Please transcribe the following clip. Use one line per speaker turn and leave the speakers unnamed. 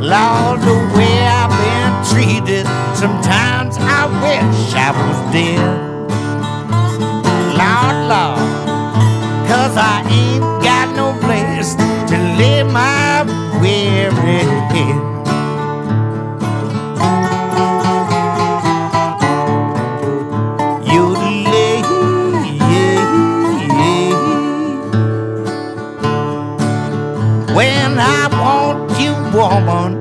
Lord, the way I've been treated, sometimes I wish I was dead. Lord, Lord, 'cause I ain't got no place to lay my weary head. When I want you, woman,